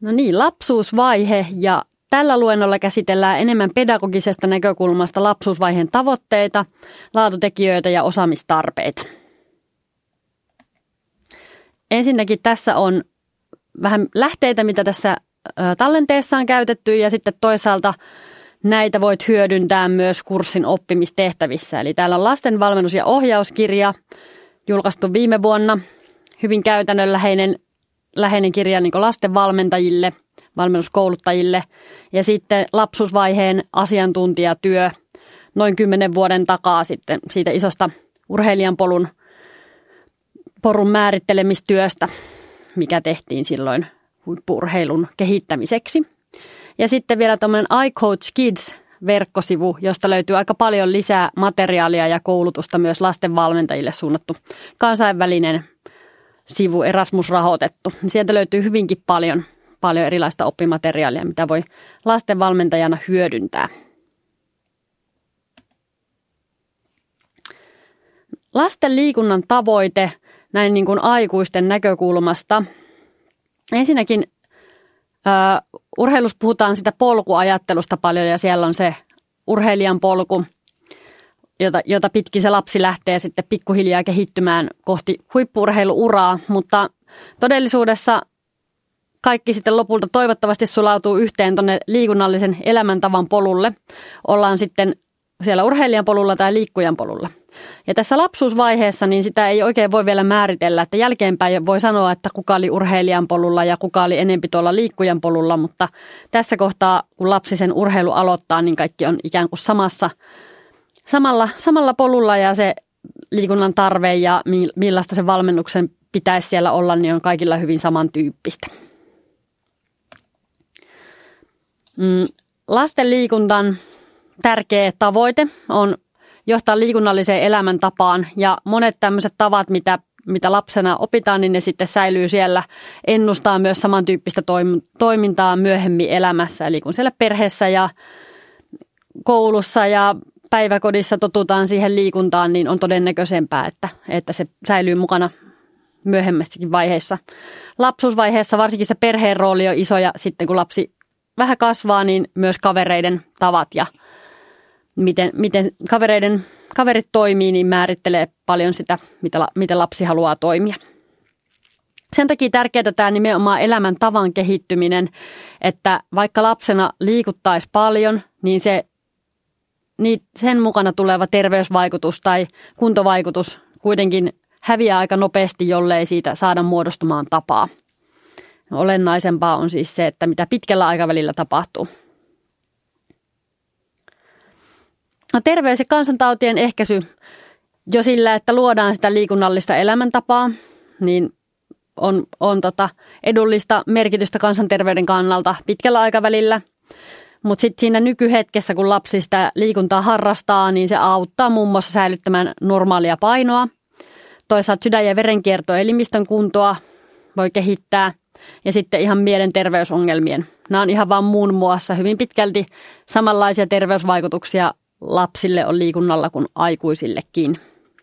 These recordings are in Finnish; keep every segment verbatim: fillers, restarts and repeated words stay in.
No niin, lapsuusvaihe, ja tällä luennolla käsitellään enemmän pedagogisesta näkökulmasta lapsuusvaiheen tavoitteita, laatutekijöitä ja osaamistarpeita. Ensinnäkin tässä on vähän lähteitä, mitä tässä tallenteessa on käytetty, ja sitten toisaalta näitä voit hyödyntää myös kurssin oppimistehtävissä. Eli täällä on lasten valmennus- ja ohjauskirja, julkaistu viime vuonna, hyvin käytännönläheinen läheinen kirja niin kuin lasten valmentajille, valmennuskouluttajille, ja sitten lapsuusvaiheen asiantuntijatyö noin kymmenen vuoden takaa sitten siitä isosta urheilijan polun, porun määrittelemistyöstä, mikä tehtiin silloin huippu-urheilun kehittämiseksi. Ja sitten vielä tämmöinen iCoach Kids-verkkosivu, josta löytyy aika paljon lisää materiaalia ja koulutusta myös lasten valmentajille suunnattu kansainvälinen sivu, Erasmus-rahoitettu. Sieltä löytyy hyvinkin paljon, paljon erilaista oppimateriaalia, mitä voi lasten valmentajana hyödyntää. Lasten liikunnan tavoite näin niin kuin aikuisten näkökulmasta. Ensinnäkin Uh, urheilussa puhutaan sitä polkuajattelusta paljon, ja siellä on se urheilijan polku, jota, jota pitkin se lapsi lähtee sitten pikkuhiljaa kehittymään kohti huippu-urheiluuraa, mutta todellisuudessa kaikki sitten lopulta toivottavasti sulautuu yhteen tuonne liikunnallisen elämäntavan polulle. Ollaan sitten siellä urheilijan polulla tai liikkujan polulla. Ja tässä lapsuusvaiheessa niin sitä ei oikein voi vielä määritellä, että jälkeenpäin voi sanoa, että kuka oli urheilijan polulla ja kuka oli enempi tuolla liikkujan polulla, mutta tässä kohtaa, kun lapsi sen urheilu aloittaa, niin kaikki on ikään kuin samassa, samalla, samalla polulla, ja se liikunnan tarve ja millaista se valmennuksen pitäisi siellä olla, niin on kaikilla hyvin samantyyppistä. Mm, lasten liikuntan tärkeä tavoite on johtaa liikunnalliseen elämäntapaan, ja monet tämmöiset tavat, mitä, mitä lapsena opitaan, niin ne sitten säilyy siellä, ennustaa myös samantyyppistä toimintaa myöhemmin elämässä. Eli kun siellä perheessä ja koulussa ja päiväkodissa totutaan siihen liikuntaan, niin on todennäköisempää, että, että se säilyy mukana myöhemmässäkin vaiheessa. Lapsuusvaiheessa varsinkin se perheen rooli on iso, ja sitten kun lapsi vähän kasvaa, niin myös kavereiden tavat ja Miten, miten kavereiden, kaverit toimii, niin määrittelee paljon sitä, mitä, miten lapsi haluaa toimia. Sen takia tärkeää tämä nimenomaan elämäntavan kehittyminen, että vaikka lapsena liikuttaisi paljon, niin, se, niin sen mukana tuleva terveysvaikutus tai kuntovaikutus kuitenkin häviää aika nopeasti, jollei siitä saada muodostumaan tapaa. Olennaisempaa on siis se, että mitä pitkällä aikavälillä tapahtuu. No, terveys- ja kansantautien ehkäisy jo sillä, että luodaan sitä liikunnallista elämäntapaa, niin on, on tota edullista merkitystä kansanterveyden kannalta pitkällä aikavälillä. Mutta sitten siinä nykyhetkessä, kun lapsi sitä liikuntaa harrastaa, niin se auttaa muun muassa säilyttämään normaalia painoa. Toisaalta sydän- ja verenkiertoelimistön kuntoa voi kehittää, ja sitten ihan mielenterveysongelmien. Nämä on ihan vaan muun muassa hyvin pitkälti samanlaisia terveysvaikutuksia lapsille on liikunnalla kuin aikuisillekin.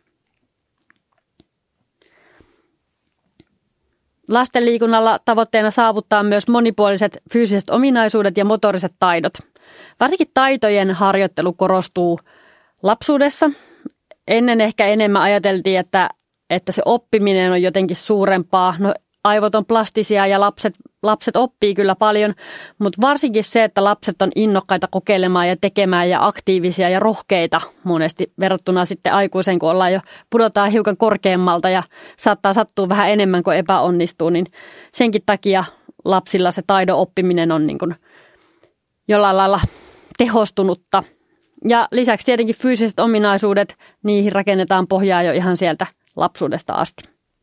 Lasten liikunnalla tavoitteena saavuttaa myös monipuoliset fyysiset ominaisuudet ja motoriset taidot. Varsinkin taitojen harjoittelu korostuu lapsuudessa. Ennen ehkä enemmän ajateltiin, että, että se oppiminen on jotenkin suurempaa. No, aivot on plastisia ja lapset, lapset oppii kyllä paljon, mutta varsinkin se, että lapset on innokkaita kokeilemaan ja tekemään ja aktiivisia ja rohkeita monesti verrattuna sitten aikuiseen, kun ollaan jo pudotaan hiukan korkeammalta ja saattaa sattua vähän enemmän kuin epäonnistuu, niin senkin takia lapsilla se taidon oppiminen on niin kuin jollain lailla tehostunutta. Ja lisäksi tietenkin fyysiset ominaisuudet, niihin rakennetaan pohjaa jo ihan sieltä lapsuudesta asti.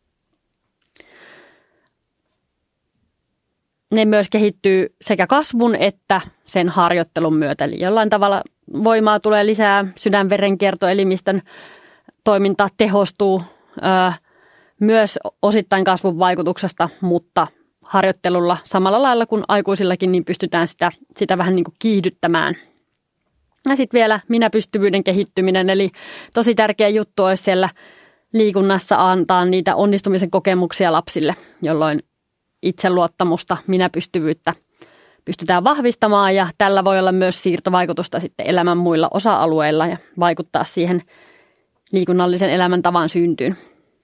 Ne myös kehittyy sekä kasvun että sen harjoittelun myötä. Eli jollain tavalla voimaa tulee lisää, sydänverenkiertoelimistön toiminta tehostuu öö, myös osittain kasvun vaikutuksesta, mutta harjoittelulla samalla lailla kuin aikuisillakin niin pystytään sitä, sitä vähän niin kuin kiihdyttämään. Ja sitten vielä minäpystyvyyden kehittyminen, eli tosi tärkeä juttu olisi siellä liikunnassa antaa niitä onnistumisen kokemuksia lapsille, jolloin itseluottamusta, minäpystyvyyttä pystytään vahvistamaan ja tällä voi olla myös siirtovaikutusta sitten elämän muilla osa-alueilla ja vaikuttaa siihen liikunnallisen elämäntavan syntyyn.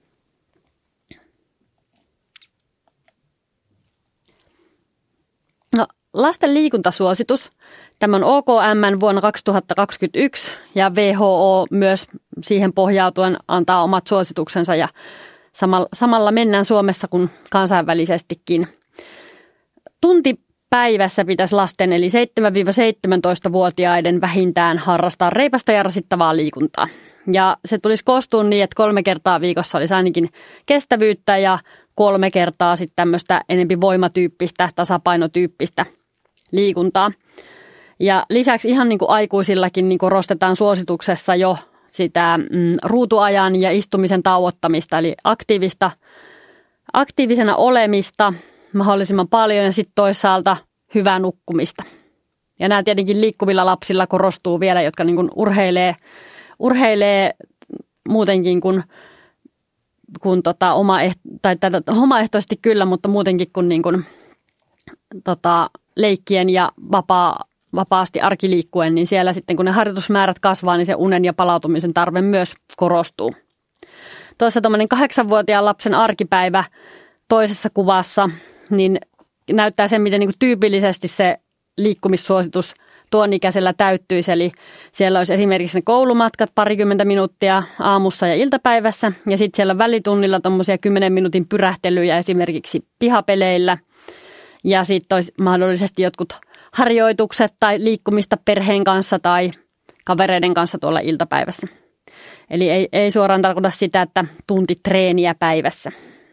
No, lasten liikuntasuositus. Tämä on O K M vuonna kaksituhattakaksikymmentäyksi ja W H O myös siihen pohjautuen antaa omat suosituksensa ja samalla mennään Suomessa kuin kansainvälisestikin. Tunti päivässä pitäisi lasten eli seitsemän-seitsemäntoista-vuotiaiden vähintään harrastaa reipasta ja rasittavaa liikuntaa. Ja se tulisi koostua niin, että kolme kertaa viikossa olisi ainakin kestävyyttä ja kolme kertaa sitten tämmöistä enempi voimatyyppistä, tasapainotyyppistä liikuntaa. Ja lisäksi ihan niin kuin aikuisillakin niin korostetaan suosituksessa jo sitä mm, ruutuajan ja istumisen tauottamista, eli aktiivista, aktiivisena olemista mahdollisimman paljon ja sitten toisaalta hyvää nukkumista. Ja nämä tietenkin liikkuvilla lapsilla korostuu vielä, jotka niin kuin urheilee, urheilee muutenkin kuin, kuin tota oma, tai tätä, omaehtoisesti kyllä, mutta muutenkin kuin, niin kuin tota, leikkien ja vapaa, vapaasti arkiliikkuen, niin siellä sitten kun ne harjoitusmäärät kasvaa, niin se unen ja palautumisen tarve myös korostuu. Tuossa tuommoinen kahdeksanvuotiaan lapsen arkipäivä toisessa kuvassa, niin näyttää sen, miten niin kuin tyypillisesti se liikkumissuositus tuon ikäisellä täyttyisi. Eli siellä olisi esimerkiksi ne koulumatkat parikymmentä minuuttia aamussa ja iltapäivässä. Ja sitten siellä välitunnilla tuommoisia kymmenen minuutin pyrähtelyjä esimerkiksi pihapeleillä. Ja sitten olisi mahdollisesti jotkut harjoitukset tai liikkumista perheen kanssa tai kavereiden kanssa tuolla iltapäivässä. Eli ei, ei suoraan tarkoita sitä, että tunti treeniä päivässä.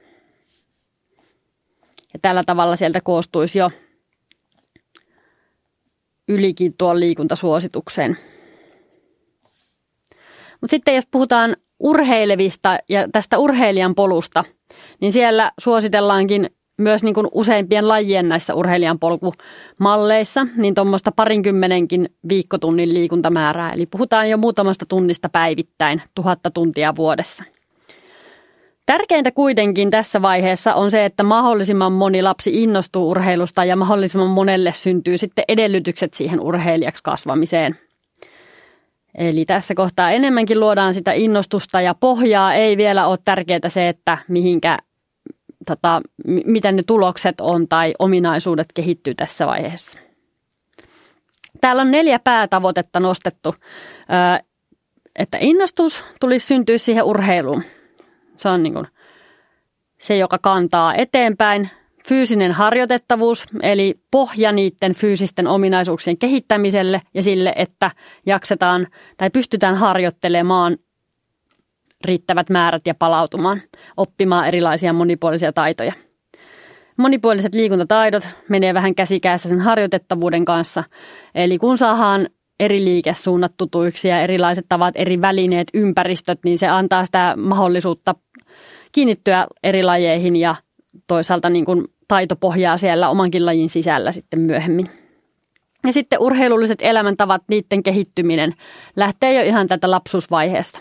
Ja tällä tavalla sieltä koostuisi jo ylikin tuon liikuntasuositukseen. Mutta sitten jos puhutaan urheilevista ja tästä urheilijan polusta, niin siellä suositellaankin myös niin kuin useimpien lajien näissä urheilijan polkumalleissa, niin tuommoista parinkymmenenkin viikkotunnin liikuntamäärää. Eli puhutaan jo muutamasta tunnista päivittäin, tuhatta tuntia vuodessa. Tärkeintä kuitenkin tässä vaiheessa on se, että mahdollisimman moni lapsi innostuu urheilusta ja mahdollisimman monelle syntyy sitten edellytykset siihen urheilijaksi kasvamiseen. Eli tässä kohtaa enemmänkin luodaan sitä innostusta ja pohjaa. Ei vielä ole tärkeää se, että mihinkä, tota, miten ne tulokset on tai ominaisuudet kehittyy tässä vaiheessa. Täällä on neljä päätavoitetta nostettu, että innostus tulisi syntyä siihen urheiluun. Se on niin kuin se, joka kantaa eteenpäin. Fyysinen harjoitettavuus, eli pohja niiden fyysisten ominaisuuksien kehittämiselle ja sille, että jaksetaan tai pystytään harjoittelemaan riittävät määrät ja palautumaan, oppimaan erilaisia monipuolisia taitoja. Monipuoliset liikuntataidot menee vähän käsikädessä sen harjoitettavuuden kanssa, eli kun saadaan eri liikesuunnat tutuiksi ja erilaiset tavat, eri välineet, ympäristöt, niin se antaa sitä mahdollisuutta kiinnittyä eri lajeihin ja toisaalta niin kuin taitopohjaa siellä omankin lajin sisällä sitten myöhemmin. Ja sitten urheilulliset elämäntavat, niiden kehittyminen lähtee jo ihan tätä lapsuusvaiheesta.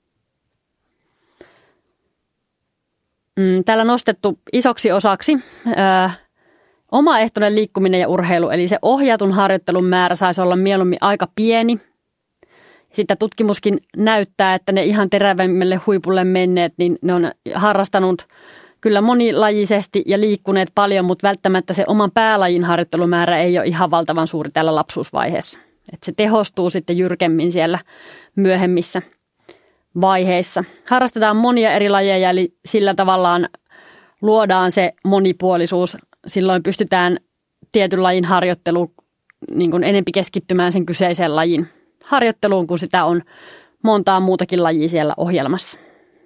Täällä on nostettu isoksi osaksi ää, omaehtoinen liikkuminen ja urheilu, eli se ohjatun harjoittelun määrä saisi olla mieluummin aika pieni. Sitten tutkimuskin näyttää, että ne ihan terävämmälle huipulle menneet, niin ne on harrastanut kyllä monilajisesti ja liikkuneet paljon, mutta välttämättä se oman päälajin harjoittelumäärä ei ole ihan valtavan suuri tällä lapsuusvaiheessa. Että se tehostuu sitten jyrkemmin siellä myöhemmissä vaiheissa. Harrastetaan monia eri lajeja, eli sillä tavallaan luodaan se monipuolisuus. Silloin pystytään tietyn lajin harjoitteluun niin kuin enempi keskittymään sen kyseisen lajin harjoitteluun, kun sitä on montaa muutakin lajia siellä ohjelmassa.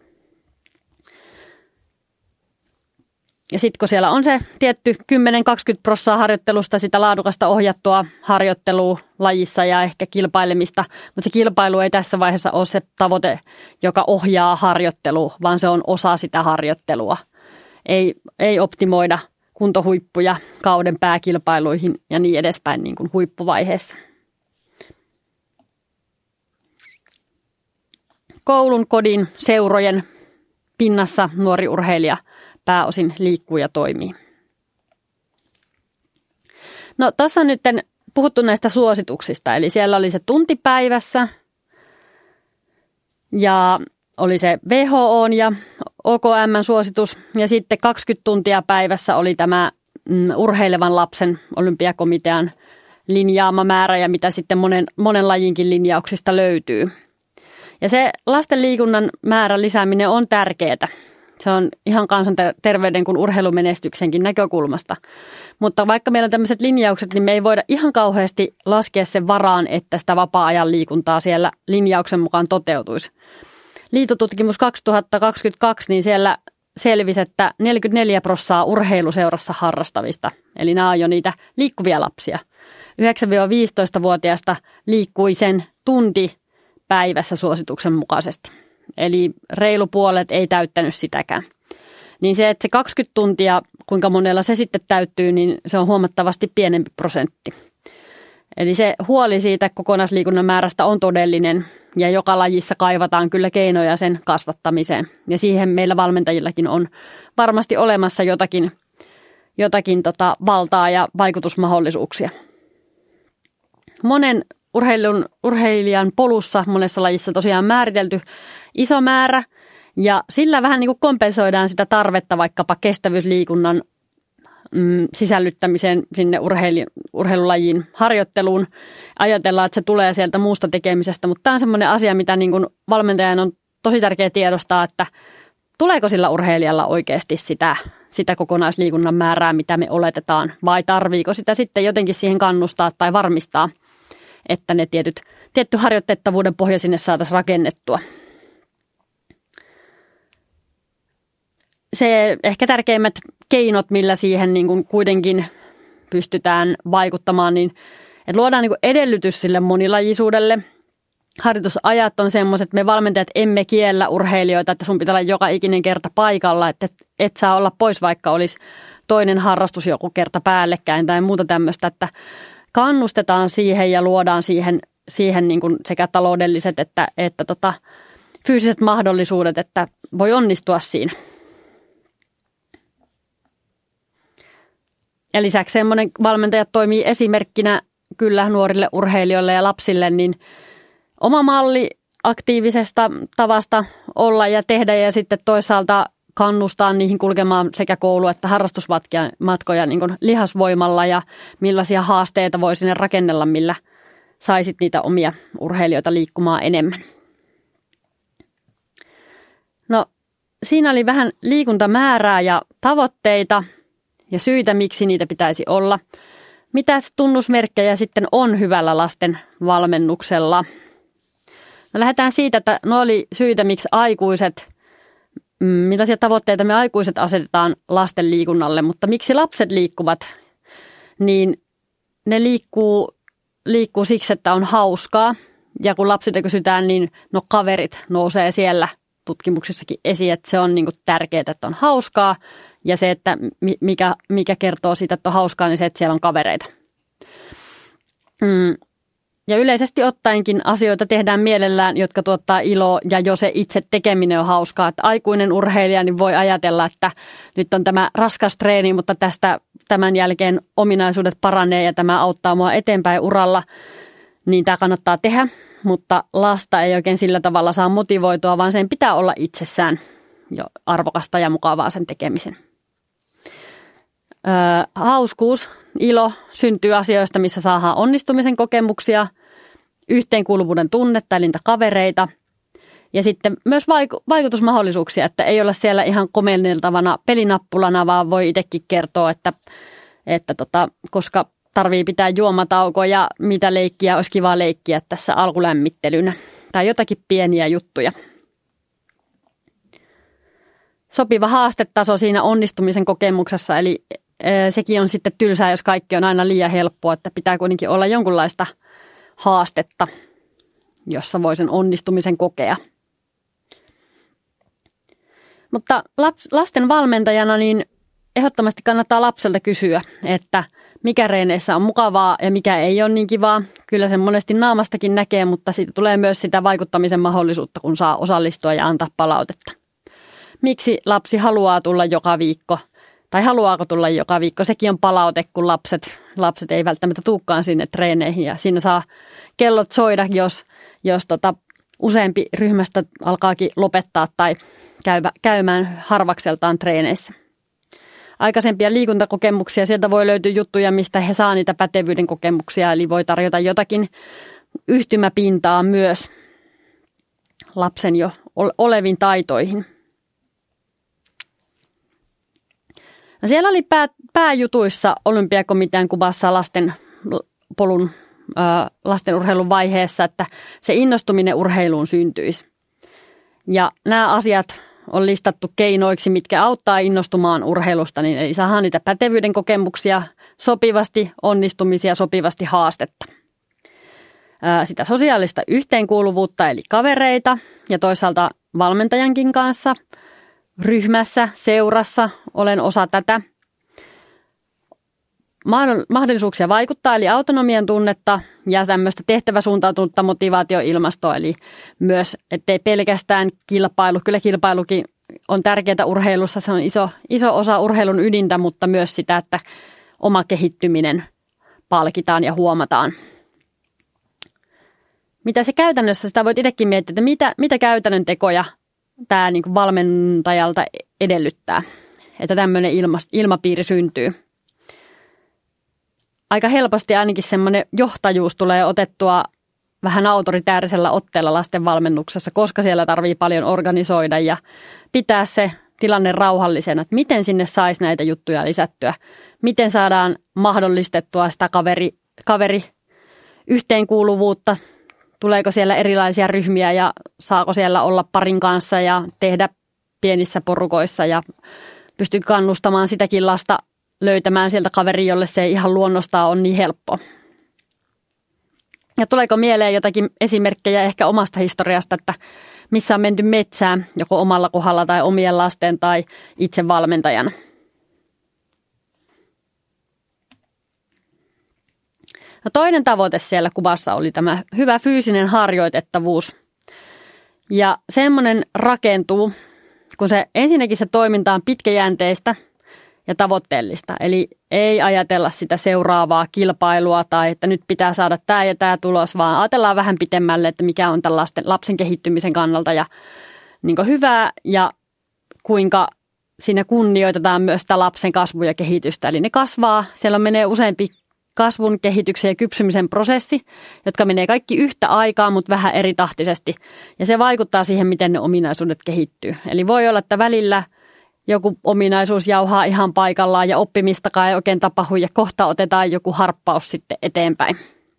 Ja sitten kun siellä on se tietty kymmenen kaksikymmentä prosenttia harjoittelusta sitä laadukasta ohjattua harjoittelua lajissa ja ehkä kilpailemista, mutta se kilpailu ei tässä vaiheessa ole se tavoite, joka ohjaa harjoittelua, vaan se on osa sitä harjoittelua. Ei, ei optimoida kuntohuippuja kauden pääkilpailuihin ja niin edespäin niin kuin huippuvaiheessa. Koulun, kodin, seurojen pinnassa nuori urheilija pääosin liikkuu ja toimii. No tuossa on nyt puhuttu näistä suosituksista, eli siellä oli se tunti päivässä ja oli se W H O:n ja O K M:n suositus ja sitten kaksikymmentä tuntia päivässä oli tämä mm, urheilevan lapsen olympiakomitean linjaama määrä ja mitä sitten monen, monen lajinkin linjauksista löytyy. Ja se lasten liikunnan määrän lisääminen on tärkeää. Se on ihan kansanterveyden kuin urheilumenestyksenkin näkökulmasta. Mutta vaikka meillä on tämmöiset linjaukset, niin me ei voida ihan kauheasti laskea sen varaan, että sitä vapaa-ajan liikuntaa siellä linjauksen mukaan toteutuisi. Liitotutkimus kaksituhattakaksikymmentäkaksi, niin siellä selvisi, että neljäkymmentäneljä prosenttia urheiluseurassa harrastavista, eli nämä on jo niitä liikkuvia lapsia. yhdeksän-viisitoista-vuotiaista liikkui sen tunti päivässä suosituksen mukaisesti. Eli reilu puolet ei täyttänyt sitäkään. Niin se, että se kaksikymmentä tuntia, kuinka monella se sitten täyttyy, niin se on huomattavasti pienempi prosentti. Eli se huoli siitä kokonaisliikunnan määrästä on todellinen ja joka lajissa kaivataan kyllä keinoja sen kasvattamiseen. Ja siihen meillä valmentajillakin on varmasti olemassa jotakin, jotakin tota valtaa ja vaikutusmahdollisuuksia. Monen urheilun, urheilijan polussa monessa lajissa tosiaan määritelty iso määrä ja sillä vähän niin kuin kompensoidaan sitä tarvetta vaikkapa kestävyysliikunnan mm, sisällyttämiseen sinne urheili, urheilulajin harjoitteluun. Ajatellaan, että se tulee sieltä muusta tekemisestä, mutta tämä on semmoinen asia, mitä niin kuin valmentajan on tosi tärkeää tiedostaa, että tuleeko sillä urheilijalla oikeasti sitä, sitä kokonaisliikunnan määrää, mitä me oletetaan, vai tarviiko sitä sitten jotenkin siihen kannustaa tai varmistaa, että ne tietyt, tietty harjoittettavuuden pohja sinne saataisiin rakennettua. Se ehkä tärkeimmät keinot, millä siihen niin kuin kuitenkin pystytään vaikuttamaan, niin että luodaan niin kuin edellytys sille monilajisuudelle. Harjoitusajat on semmoiset, että me valmentajat emme kiellä urheilijoita, että sun pitää olla joka ikinen kerta paikalla, että et saa olla pois, vaikka olisi toinen harrastus joku kerta päällekkäin tai muuta tämmöistä, että kannustetaan siihen ja luodaan siihen, siihen niin kuin sekä taloudelliset että, että tota, fyysiset mahdollisuudet, että voi onnistua siinä. Ja lisäksi semmoinen valmentajat toimii esimerkkinä kyllä nuorille urheilijoille ja lapsille, niin oma malli aktiivisesta tavasta olla ja tehdä ja sitten toisaalta kannustaa niihin kulkemaan sekä koulu- että harrastusmatkoja niin kuin lihasvoimalla ja millaisia haasteita voi sinne rakennella, millä saisit niitä omia urheilijoita liikkumaan enemmän. No siinä oli vähän liikuntamäärää ja tavoitteita ja syitä, miksi niitä pitäisi olla. Mitä tunnusmerkkejä sitten on hyvällä lasten valmennuksella? No lähdetään siitä, että ne oli syitä, miksi aikuiset, millaisia tavoitteita me aikuiset asetetaan lasten liikunnalle, mutta miksi lapset liikkuvat, niin ne liikkuu, liikkuu siksi, että on hauskaa. Ja kun lapsilta kysytään, niin no kaverit nousee siellä tutkimuksissakin esiin, että se on niin kuin tärkeää, että on hauskaa. Ja se, että mikä, mikä kertoo siitä, että on hauskaa, niin se, että siellä on kavereita. Mm. Ja yleisesti ottaenkin asioita tehdään mielellään, jotka tuottaa iloa ja jo se itse tekeminen on hauskaa. Että aikuinen urheilija niin voi ajatella, että nyt on tämä raskas treeni, mutta tästä tämän jälkeen ominaisuudet paranee ja tämä auttaa mua eteenpäin uralla. Niin tämä kannattaa tehdä, mutta lasta ei oikein sillä tavalla saa motivoitua, vaan sen pitää olla itsessään jo arvokasta ja mukavaa sen tekemisen. Öö, hauskuus, ilo syntyy asioista, missä saadaan onnistumisen kokemuksia, yhteenkuuluvuuden tunnetta eli niitä kavereita ja sitten myös vaiku- vaikutusmahdollisuuksia, että ei olla siellä ihan komenneltavana pelinappulana, vaan voi itsekin kertoa, että, että tota, koska tarvii pitää juomataukoa ja mitä leikkiä olisi kiva leikkiä tässä alkulämmittelynä tai jotakin pieniä juttuja. Sopiva haastetaso siinä onnistumisen kokemuksessa, eli e, sekin on sitten tylsää, jos kaikki on aina liian helppoa, että pitää kuitenkin olla jonkunlaista haastetta, jossa voi sen onnistumisen kokea. Mutta laps, lasten valmentajana niin ehdottomasti kannattaa lapselta kysyä, että mikä reeneissä on mukavaa ja mikä ei ole niin kivaa. Kyllä sen monesti naamastakin näkee, mutta siitä tulee myös sitä vaikuttamisen mahdollisuutta, kun saa osallistua ja antaa palautetta. Miksi lapsi haluaa tulla joka viikko? tai haluaako tulla joka viikko. Sekin on palaute, kun lapset, lapset ei välttämättä tulekaan sinne treeneihin ja siinä saa kellot soida, jos, jos tota useampi ryhmästä alkaakin lopettaa tai käydä, käymään harvakseltaan treeneissä. Aikaisempia liikuntakokemuksia, sieltä voi löytyä juttuja, mistä he saa niitä pätevyyden kokemuksia, eli voi tarjota jotakin yhtymäpintaa myös lapsen jo oleviin taitoihin. No siellä oli pää, pääjutuissa Olympiakomitean kuvassa lasten polun, ää, lastenurheilun vaiheessa, että se innostuminen urheiluun syntyisi. Ja nämä asiat on listattu keinoiksi, mitkä auttaa innostumaan urheilusta, niin eli saadaan niitä pätevyyden kokemuksia, sopivasti onnistumisia, sopivasti haastetta. Ää, sitä sosiaalista yhteenkuuluvuutta eli kavereita ja toisaalta valmentajankin kanssa, ryhmässä, seurassa, olen osa tätä. Mahdollisuuksia vaikuttaa, eli autonomian tunnetta ja tämmöistä tehtäväsuuntautunutta motivaatioilmastoa, eli myös, ettei pelkästään kilpailu, kyllä kilpailukin on tärkeää urheilussa, se on iso, iso osa urheilun ydintä, mutta myös sitä, että oma kehittyminen palkitaan ja huomataan. Mitä se käytännössä, sitä voit itsekin miettiä, että mitä, mitä käytännön tekoja tämä niin kuin valmentajalta edellyttää, että tämmöinen ilma, ilmapiiri syntyy. Aika helposti ainakin semmoinen johtajuus tulee otettua vähän autoritäärisellä otteella lasten valmennuksessa, koska siellä tarvii paljon organisoida ja pitää se tilanne rauhallisena, että miten sinne saisi näitä juttuja lisättyä, miten saadaan mahdollistettua sitä kaveri, kaveri yhteenkuuluvuutta, tuleeko siellä erilaisia ryhmiä ja saako siellä olla parin kanssa ja tehdä pienissä porukoissa ja pystyy kannustamaan sitäkin lasta löytämään sieltä kaveri, jolle se ei ihan luonnostaan on niin helppo. Ja tuleeko mieleen jotakin esimerkkejä ehkä omasta historiasta, että missä on menty metsään joko omalla kohdalla tai omien lasten tai itse valmentajana. No toinen tavoite siellä kuvassa oli tämä hyvä fyysinen harjoitettavuus. Ja semmoinen rakentuu, kun se ensinnäkin se toiminta on pitkäjänteistä ja tavoitteellista. Eli ei ajatella sitä seuraavaa kilpailua tai että nyt pitää saada tämä ja tämä tulos, vaan ajatellaan vähän pitemmälle, että mikä on tämän lasten, lapsen kehittymisen kannalta ja niin kuin hyvää ja kuinka siinä kunnioitetaan myös sitä lapsen kasvua ja kehitystä. Eli ne kasvaa, siellä menee useampi kasvun, kehityksen ja kypsymisen prosessi, jotka menee kaikki yhtä aikaa, mutta vähän eri tahtisesti. Ja se vaikuttaa siihen, miten ne ominaisuudet kehittyy. Eli voi olla, että välillä joku ominaisuus jauhaa ihan paikallaan ja oppimistakaan ei oikein tapahdu ja kohta otetaan joku harppaus sitten eteenpäin.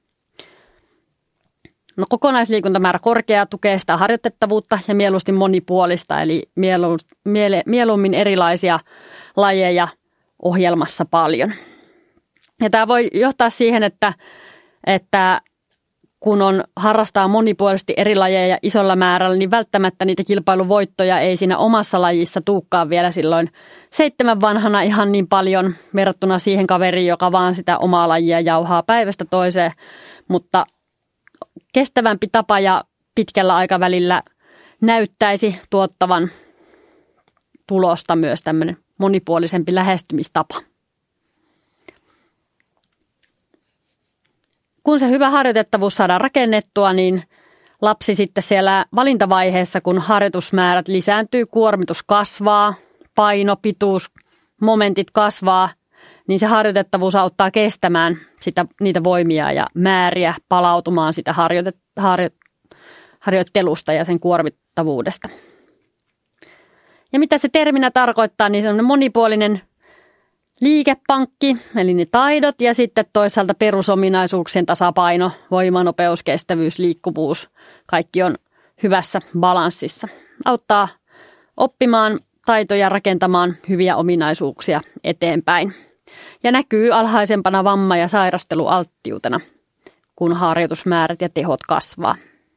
No, kokonaisliikuntamäärä korkea tukee sitä harjoitettavuutta ja mieluusti monipuolista, eli mielu, miele, mieluummin erilaisia lajeja ohjelmassa paljon. Ja tämä voi johtaa siihen, että, että kun on harrastaa monipuolisesti eri lajeja isolla määrällä, niin välttämättä niitä kilpailuvoittoja ei siinä omassa lajissa tuukkaan vielä silloin seitsemän vanhana ihan niin paljon verrattuna siihen kaveriin, joka vaan sitä omaa lajia jauhaa päivästä toiseen. Mutta kestävämpi tapa ja pitkällä aikavälillä näyttäisi tuottavan tulosta myös tämmöinen monipuolisempi lähestymistapa. Kun se hyvä harjoitettavuus saadaan rakennettua, niin lapsi sitten siellä valintavaiheessa, kun harjoitusmäärät lisääntyy, kuormitus kasvaa, paino, pituus, momentit kasvaa, niin se harjoitettavuus auttaa kestämään sitä, niitä voimia ja määriä, palautumaan sitä harjoite, harjo, harjoittelusta ja sen kuormittavuudesta. Ja mitä se terminä tarkoittaa, niin se on monipuolinen liikepankki, eli ne taidot ja sitten toisaalta perusominaisuuksien tasapaino, voima, nopeus, kestävyys, liikkuvuus. Kaikki on hyvässä balanssissa. Auttaa oppimaan taitoja, rakentamaan hyviä ominaisuuksia eteenpäin. Ja näkyy alhaisempana vamma- ja sairastelualttiutena, kun harjoitusmäärät ja tehot kasvaa.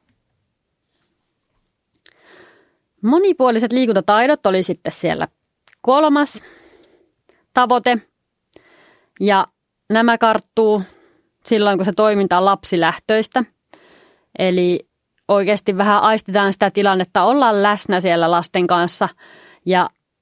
Monipuoliset liikuntataidot oli sitten siellä kolmas tavoite. Ja nämä karttuu silloin, kun se toiminta on lapsilähtöistä. Eli oikeasti vähän aistitaan sitä tilannetta, ollaan läsnä siellä lasten kanssa ja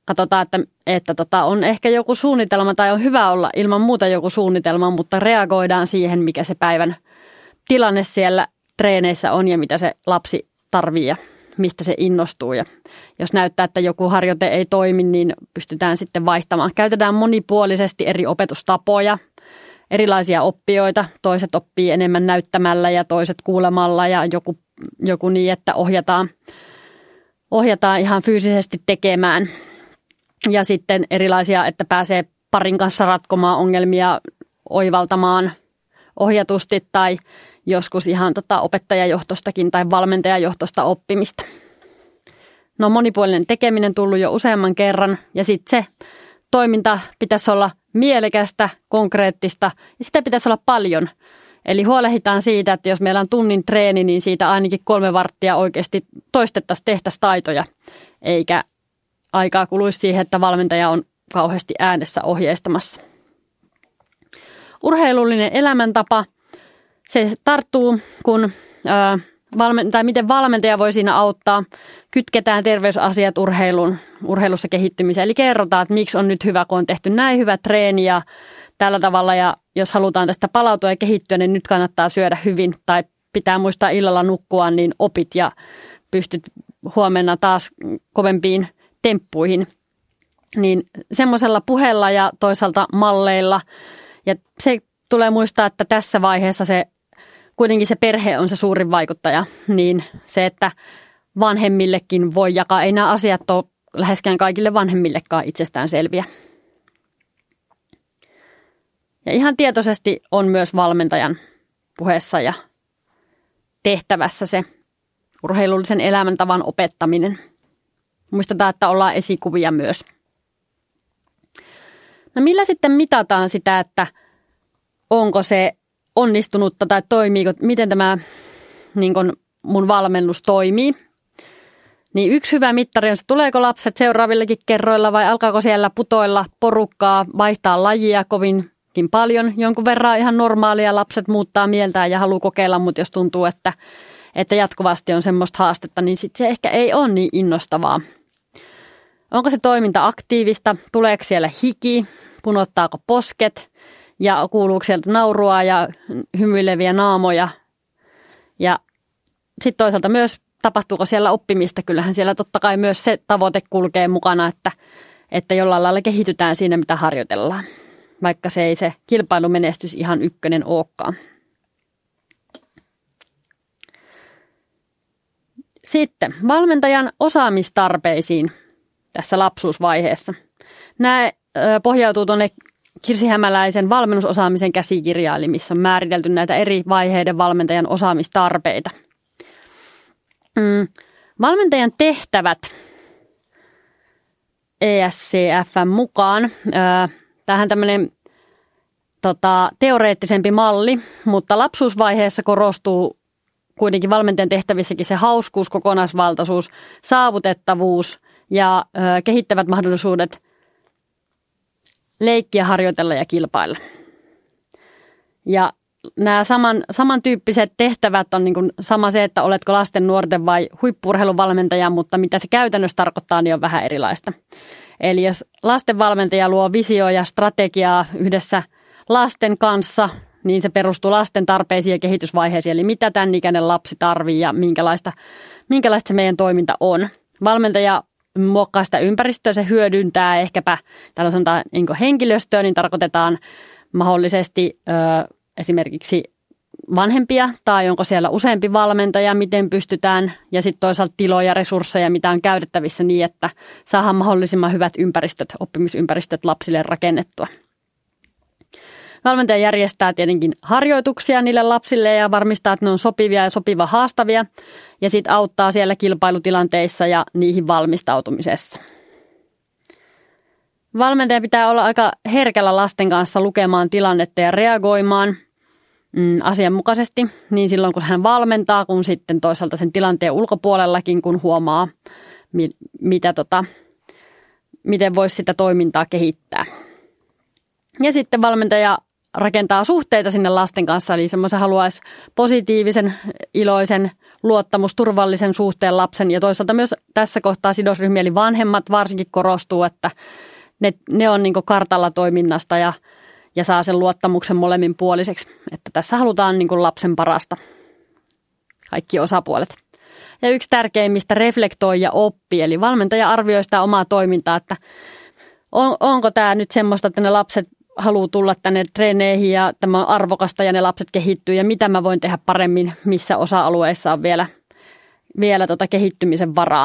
katsotaan, että, että tota, on ehkä joku suunnitelma tai on hyvä olla ilman muuta joku suunnitelma, mutta reagoidaan siihen, mikä se päivän tilanne siellä treeneissä on ja mitä se lapsi tarvii ja mistä se innostuu. Ja jos näyttää, että joku harjoite ei toimi, niin pystytään sitten vaihtamaan. Käytetään monipuolisesti eri opetustapoja, erilaisia oppijoita. Toiset oppii enemmän näyttämällä ja toiset kuulemalla ja joku, joku niin, että ohjataan, ohjataan ihan fyysisesti tekemään. Ja sitten erilaisia, että pääsee parin kanssa ratkomaan ongelmia, oivaltamaan ohjatusti tai joskus ihan tota opettajajohtostakin tai valmentajajohtosta oppimista. No monipuolinen tekeminen tullut jo useamman kerran ja sitten se toiminta pitäisi olla mielekästä, konkreettista ja sitä pitäisi olla paljon. Eli huolehditaan siitä, että jos meillä on tunnin treeni, niin siitä ainakin kolme varttia oikeasti toistettaisiin, tehtäisiin taitoja, eikä aikaa kuluisi siihen, että valmentaja on kauheasti äänessä ohjeistamassa. Urheilullinen elämäntapa, se tarttuu, kun, ää, valmen, tai miten valmentaja voi siinä auttaa. Kytketään terveysasiat urheilun, urheilussa kehittymiseen. Eli kerrotaan, että miksi on nyt hyvä, kun on tehty näin hyvä treeni ja tällä tavalla. Ja jos halutaan tästä palautua ja kehittyä, niin nyt kannattaa syödä hyvin tai pitää muistaa illalla nukkua, niin opit ja pystyt huomenna taas kovempiin temppuihin. Niin semmoisella puheella ja toisaalta malleilla. Ja se tulee muistaa, että tässä vaiheessa se kuitenkin se perhe on se suurin vaikuttaja, niin se, että vanhemmillekin voi jakaa, ei nämä asiat ole läheskään kaikille vanhemmillekaan itsestään selviä. Ja ihan tietoisesti on myös valmentajan puheessa ja tehtävässä se urheilullisen elämäntavan opettaminen. Muistetaan, että ollaan esikuvia myös. No millä sitten mitataan sitä, että onko se onnistunutta tai toimiiko, miten tämä niin kun mun valmennus toimii. Niin yksi hyvä mittari on se, tuleeko lapset seuraavillekin kerroilla vai alkaako siellä putoilla porukkaa, vaihtaa lajia kovinkin paljon. Jonkun verran ihan normaalia, lapset muuttaa mieltään ja haluaa kokeilla, mutta jos tuntuu, että, että jatkuvasti on semmoista haastetta, niin sit se ehkä ei ole niin innostavaa. Onko se toiminta aktiivista, tuleeko siellä hiki, punottaako posket ja kuuluuko sieltä naurua ja hymyileviä naamoja. Ja sitten toisaalta myös tapahtuuko siellä oppimista. Kyllähän siellä totta kai myös se tavoite kulkee mukana, että, että jollain lailla kehitytään siinä, mitä harjoitellaan. Vaikka se ei se kilpailumenestys ihan ykkönen olekaan. Sitten valmentajan osaamistarpeisiin tässä lapsuusvaiheessa. Nämä pohjautuu tuonne Kirsi Hämäläisen valmennusosaamisen käsikirjaan, missä on määritelty näitä eri vaiheiden valmentajan osaamistarpeita. Mm, valmentajan tehtävät E S C F:n mukaan, ää, tämähän tämmöinen tota, teoreettisempi malli, mutta lapsuusvaiheessa korostuu kuitenkin valmentajan tehtävissäkin se hauskuus, kokonaisvaltaisuus, saavutettavuus ja ää, kehittävät mahdollisuudet leikkiä, harjoitella ja kilpailla. Ja nämä saman, samantyyppiset tehtävät on niin kuin sama se, että oletko lasten, nuorten vai huippu-urheiluvalmentaja, mutta mitä se käytännössä tarkoittaa, niin on vähän erilaista. Eli jos lastenvalmentaja luo visio ja strategiaa yhdessä lasten kanssa, niin se perustuu lasten tarpeisiin ja kehitysvaiheisiin, eli mitä tämän ikäinen lapsi tarvitsee ja minkälaista, minkälaista se meidän toiminta on. Valmentaja muokkaa sitä ympäristöä, se hyödyntää ehkäpä, täällä sanotaan niin henkilöstöä, niin tarkoitetaan mahdollisesti ö, esimerkiksi vanhempia tai onko siellä useampi valmentaja, miten pystytään ja sitten toisaalta tiloja, resursseja, mitä on käytettävissä niin, että saadaan mahdollisimman hyvät ympäristöt, oppimisympäristöt lapsille rakennettua. Valmentaja järjestää tietenkin harjoituksia niille lapsille ja varmistaa, että ne on sopivia ja sopiva haastavia ja sitten auttaa siellä kilpailutilanteissa ja niihin valmistautumisessa. Valmentaja pitää olla aika herkällä lasten kanssa lukemaan tilannetta ja reagoimaan mm, asianmukaisesti niin silloin, kun hän valmentaa, kun sitten toisaalta sen tilanteen ulkopuolellakin, kun huomaa, mi, mitä tota, miten voisi sitä toimintaa kehittää. Ja sitten valmentaja rakentaa suhteita sinne lasten kanssa, eli semmoisen haluaisi positiivisen, iloisen, luottamus, turvallisen suhteen lapsen ja toisaalta myös tässä kohtaa sidosryhmiä eli vanhemmat varsinkin korostuu, että ne, ne on niin kuin kartalla toiminnasta ja, ja saa sen luottamuksen molemmin puoliseksi, että tässä halutaan niin kuin lapsen parasta, kaikki osapuolet. Ja yksi tärkeimmistä reflektoi ja oppii, eli valmentaja arvioi sitä omaa toimintaa, että on, onko tämä nyt semmoista, että ne lapset haluaa tulla tänne treeneihin ja tämä on arvokasta ja ne lapset kehittyy ja mitä mä voin tehdä paremmin, missä osa-alueissa on vielä, vielä tota kehittymisen varaa.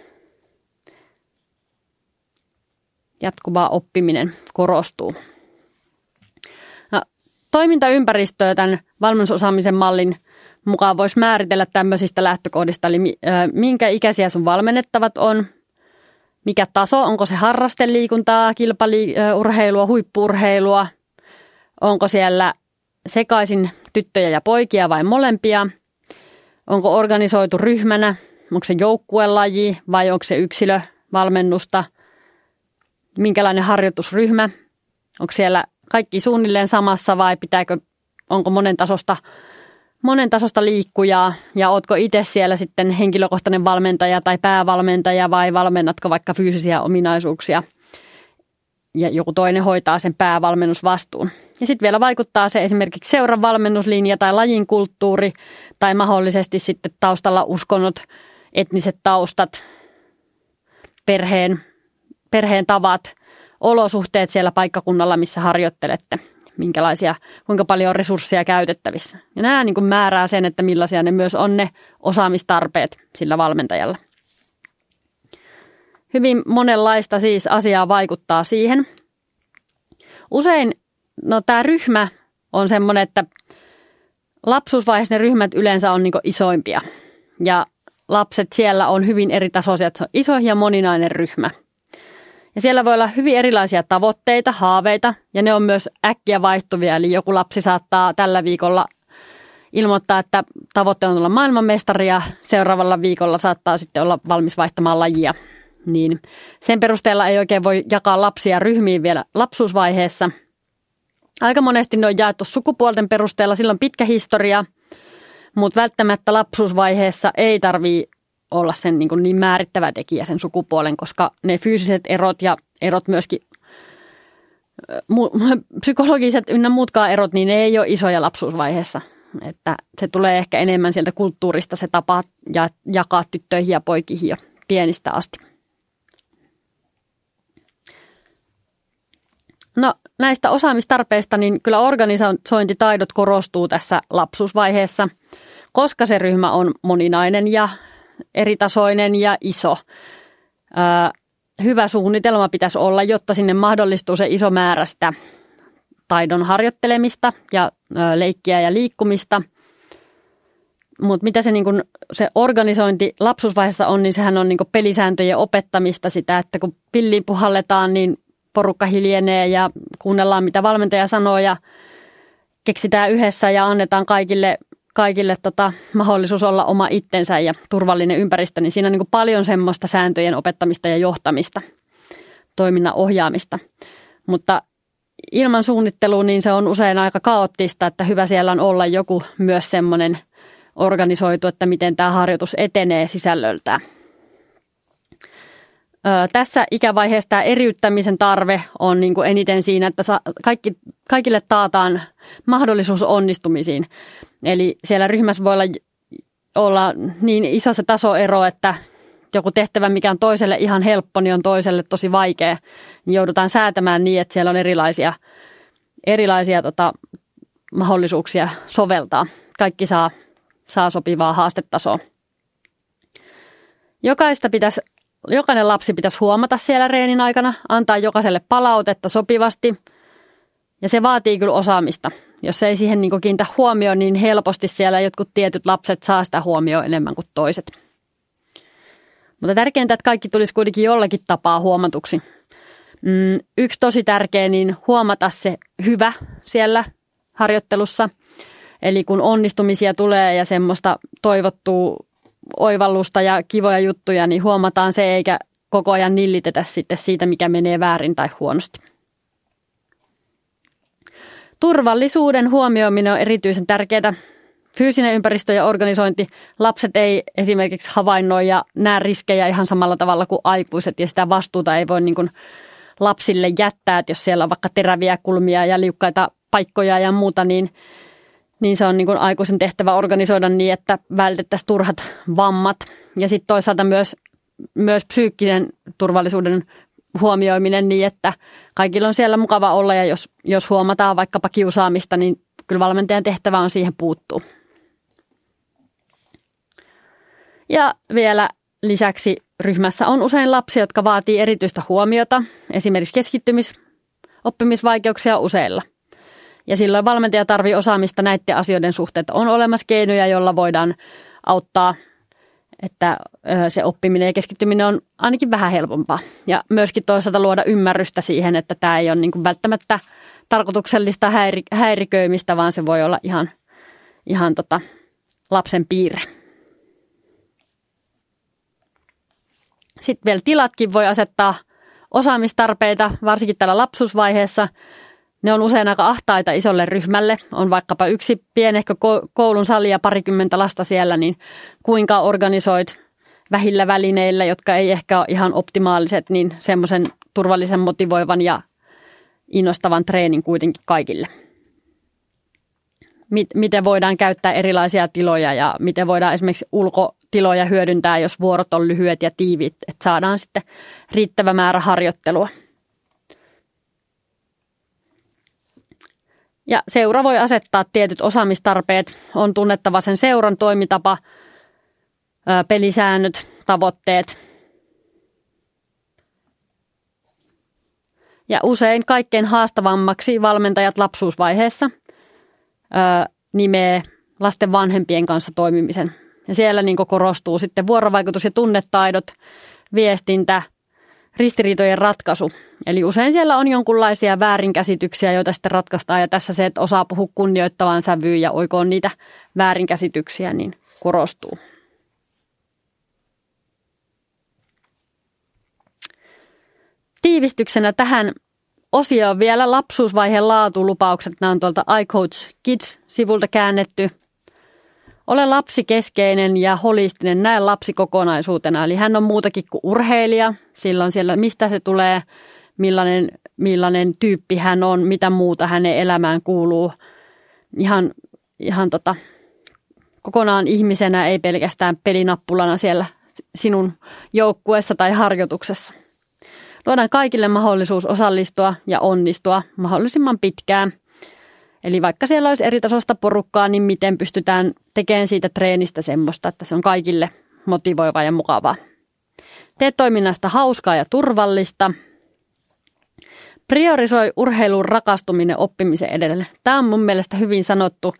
Jatkuva oppiminen korostuu. No, toimintaympäristöä tämän valmennusosaamisen mallin mukaan voisi määritellä tämmöisistä lähtökohdista, eli minkä ikäisiä sun valmennettavat on, mikä taso, onko se harrasteliikuntaa, kilpaurheilua, huippu-urheilua, onko siellä sekaisin tyttöjä ja poikia vai molempia, onko organisoitu ryhmänä, onko se joukkuelaji vai onko se yksilövalmennusta, minkälainen harjoitusryhmä, onko siellä kaikki suunnilleen samassa vai pitääkö, onko monen tasosta monen tasosta liikkujaa ja ootko itse siellä sitten henkilökohtainen valmentaja tai päävalmentaja vai valmennatko vaikka fyysisiä ominaisuuksia ja joku toinen hoitaa sen päävalmennusvastuun. Ja sitten vielä vaikuttaa se esimerkiksi seuran valmennuslinja tai lajin kulttuuri tai mahdollisesti sitten taustalla uskonnot, etniset taustat, perheen, perheen tavat, olosuhteet siellä paikkakunnalla, missä harjoittelette. Minkälaisia, kuinka paljon on resursseja käytettävissä. Ja nämä niin kuin määrää sen, että millaisia ne myös on ne osaamistarpeet sillä valmentajalla. Hyvin monenlaista siis asiaa vaikuttaa siihen. Usein no, tämä ryhmä on semmoinen, että lapsuusvaiheessa ne ryhmät yleensä on niin kuin isoimpia. Ja lapset siellä on hyvin eri tasoisia, että se on iso ja moninainen ryhmä. Ja siellä voi olla hyvin erilaisia tavoitteita, haaveita ja ne on myös äkkiä vaihtuvia. Eli joku lapsi saattaa tällä viikolla ilmoittaa, että tavoitteena on olla maailmanmestari ja seuraavalla viikolla saattaa sitten olla valmis vaihtamaan lajia. Niin sen perusteella ei oikein voi jakaa lapsia ryhmiin vielä lapsuusvaiheessa. Aika monesti ne on jaettu sukupuolten perusteella, sillä on pitkä historia, mutta välttämättä lapsuusvaiheessa ei tarvitse olla sen niin, niin määrittävä tekijä sen sukupuolen, koska ne fyysiset erot ja erot myöskin, psykologiset ynnä muutkaan erot, niin ne ei ole isoja lapsuusvaiheessa. Että se tulee ehkä enemmän sieltä kulttuurista se tapa ja jakaa tyttöihin ja poikihin jo pienistä asti. No näistä osaamistarpeista, niin kyllä organisointitaidot korostuu tässä lapsuusvaiheessa, koska se ryhmä on moninainen ja eritasoinen ja iso. Hyvä suunnitelma pitäisi olla, jotta sinne mahdollistuu se iso määrä sitä taidon harjoittelemista ja leikkiä ja liikkumista. Mutta mitä se, niin kun, se organisointi lapsuusvaiheessa on, niin sehän on niin kun pelisääntöjen opettamista sitä, että kun pilliin puhalletaan, niin porukka hiljenee ja kuunnellaan mitä valmentaja sanoo ja keksitään yhdessä ja annetaan kaikille kaikille tota, mahdollisuus olla oma itsensä ja turvallinen ympäristö, niin siinä on niin kuin paljon semmoista sääntöjen opettamista ja johtamista, toiminnan ohjaamista. Mutta ilman suunnittelua niin se on usein aika kaoottista, että hyvä siellä on olla joku myös semmoinen organisoitu, että miten tämä harjoitus etenee sisällöltään. Ö, tässä ikävaiheessa tämä eriyttämisen tarve on niin kuin eniten siinä, että sa- kaikki, kaikille taataan mahdollisuus onnistumisiin. Eli siellä ryhmässä voi olla, olla niin iso se tasoero, että joku tehtävä, mikä on toiselle ihan helppo, niin on toiselle tosi vaikea. Niin joudutaan säätämään niin, että siellä on erilaisia, erilaisia tota, mahdollisuuksia soveltaa. Kaikki saa, saa sopivaa haastetasoa. Jokaista pitäisi, jokainen lapsi pitäisi huomata siellä reenin aikana, antaa jokaiselle palautetta sopivasti. Ja se vaatii kyllä osaamista. Jos ei siihen niin kiinnitä huomioon, niin helposti siellä jotkut tietyt lapset saa sitä huomioon enemmän kuin toiset. Mutta tärkeintä, että kaikki tulisi kuitenkin jollakin tapaa huomatuksi. Mm, yksi tosi tärkeä, niin huomata se hyvä siellä harjoittelussa. Eli kun onnistumisia tulee ja semmoista toivottua oivallusta ja kivoja juttuja, niin huomataan se eikä koko ajan nillitetä sitten siitä, mikä menee väärin tai huonosti. Turvallisuuden huomioiminen on erityisen tärkeää. fyysinen ympäristö ja organisointi. Lapset ei esimerkiksi havainnoi ja näe riskejä ihan samalla tavalla kuin aikuiset ja sitä vastuuta ei voi niin kuin lapsille jättää, että jos siellä on vaikka teräviä kulmia ja liukkaita paikkoja ja muuta, niin, niin se on niin kuin aikuisen tehtävä organisoida niin, että vältettäisiin turhat vammat. Ja sitten toisaalta myös, myös psyykkinen turvallisuuden huomioiminen niin, että kaikilla on siellä mukava olla ja jos, jos huomataan vaikkapa kiusaamista, niin kyllä valmentajan tehtävä on siihen puuttua. Ja vielä lisäksi ryhmässä on usein lapsia, jotka vaatii erityistä huomiota, esimerkiksi keskittymis- oppimisvaikeuksia useilla. Ja silloin valmentaja tarvitsee osaamista näiden asioiden suhteen. On olemassa keinoja, joilla voidaan auttaa, että se oppiminen ja keskittyminen on ainakin vähän helpompaa. Ja myöskin toisaalta luoda ymmärrystä siihen, että tämä ei ole niin kuin välttämättä tarkoituksellista häiri- häiriköimistä, vaan se voi olla ihan, ihan tota lapsen piirre. Sitten vielä tilatkin voi asettaa osaamistarpeita, varsinkin tällä lapsuusvaiheessa. Ne on usein aika ahtaita isolle ryhmälle. On vaikkapa yksi pienehkö koulun sali ja parikymmentä lasta siellä, niin kuinka organisoit vähillä välineillä, jotka ei ehkä ole ihan optimaaliset, niin semmoisen turvallisen, motivoivan ja innostavan treenin kuitenkin kaikille. Miten voidaan käyttää erilaisia tiloja ja miten voidaan esimerkiksi ulkotiloja hyödyntää, jos vuorot on lyhyet ja tiiviit, että saadaan sitten riittävä määrä harjoittelua. Ja seura voi asettaa tietyt osaamistarpeet. On tunnettava sen seuran toimintapa, pelisäännöt, tavoitteet. Ja usein kaikkein haastavammaksi valmentajat lapsuusvaiheessa nimeää lasten vanhempien kanssa toimimisen. Ja siellä niin korostuu sitten vuorovaikutus- ja tunnetaidot, viestintä, ristiriitojen ratkaisu. Eli usein siellä on jonkunlaisia väärinkäsityksiä, joita sitten ratkaistaan. Ja tässä se, että osaa puhua kunnioittavaan sävyyn ja oikoon niitä väärinkäsityksiä, niin korostuu. Tiivistyksenä tähän osioon vielä lapsuusvaiheen laatulupaukset. Nämä on tuolta iCoach Kids-sivulta käännetty. Ole lapsikeskeinen ja holistinen, näe lapsi kokonaisuutena. Eli hän on muutakin kuin urheilija. Silloin siellä, mistä se tulee, millainen, millainen tyyppi hän on, mitä muuta hänen elämään kuuluu. Ihan, ihan tota, kokonaan ihmisenä, ei pelkästään pelinappulana siellä sinun joukkueessa tai harjoituksessa. Luodaan kaikille mahdollisuus osallistua ja onnistua mahdollisimman pitkään. Eli vaikka siellä olisi eri tasosta porukkaa, niin miten pystytään tekemään siitä treenistä semmoista, että se on kaikille motivoivaa ja mukavaa. Tee toiminnasta hauskaa ja turvallista. Priorisoi urheiluun rakastuminen oppimisen edelle. Tämä on mun mielestä hyvin sanottu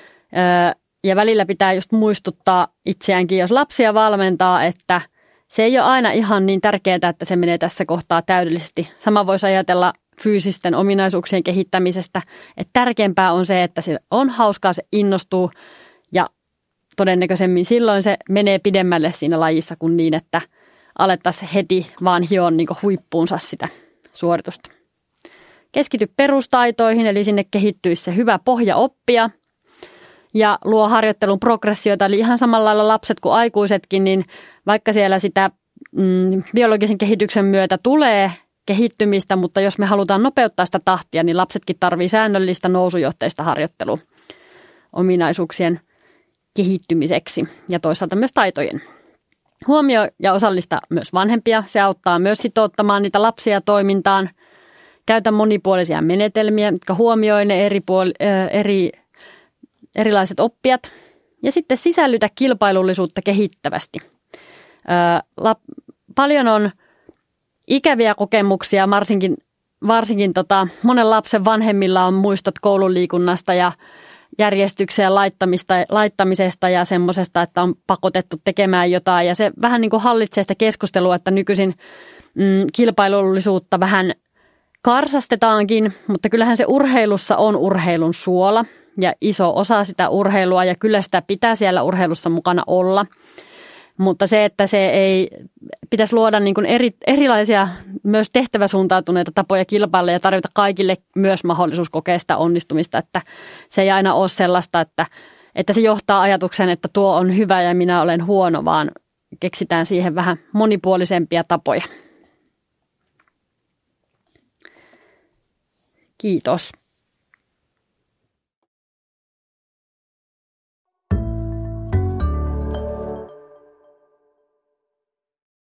ja välillä pitää just muistuttaa itseäänkin, jos lapsia valmentaa, että se ei ole aina ihan niin tärkeää, että se menee tässä kohtaa täydellisesti. Sama voisi ajatella fyysisten ominaisuuksien kehittämisestä, että tärkeämpää on se, että se on hauskaa, se innostuu ja todennäköisemmin silloin se menee pidemmälle siinä lajissa kuin niin, että alettaisiin heti vaan hioon niin kuin huippuunsa sitä suoritusta. Keskity perustaitoihin, eli sinne kehittyisi se hyvä pohja oppia ja luo harjoittelun progressioita, eli ihan samalla lailla lapset kuin aikuisetkin, niin vaikka siellä sitä mm, biologisen kehityksen myötä tulee kehittymistä, mutta jos me halutaan nopeuttaa sitä tahtia, niin lapsetkin tarvitsevat säännöllistä nousujohteista harjoittelua ominaisuuksien kehittymiseksi ja toisaalta myös taitojen. Huomioi ja osallista myös vanhempia. Se auttaa myös sitouttamaan niitä lapsia toimintaan. Käytä monipuolisia menetelmiä, jotka huomioi ne eri, puoli, äh, eri, erilaiset oppijat. Ja sitten sisällytä kilpailullisuutta kehittävästi. Äh, lap, paljon on ikäviä kokemuksia, varsinkin, varsinkin tota, monen lapsen vanhemmilla on muistot koulun liikunnasta ja järjestykseen laittamista, laittamisesta ja semmoisesta, että on pakotettu tekemään jotain. Ja se vähän niin kuin hallitsee sitä keskustelua, että nykyisin mm, kilpailullisuutta vähän karsastetaankin, mutta kyllähän se urheilussa on urheilun suola ja iso osa sitä urheilua ja kyllä sitä pitää siellä urheilussa mukana olla. Mutta se, että se ei pitäisi luoda niin kuin eri, erilaisia myös tehtäväsuuntautuneita tapoja kilpailla ja tarjota kaikille myös mahdollisuus kokea sitä onnistumista, että se ei aina ole sellaista, että, että se johtaa ajatukseen, että tuo on hyvä ja minä olen huono, vaan keksitään siihen vähän monipuolisempia tapoja. Kiitos.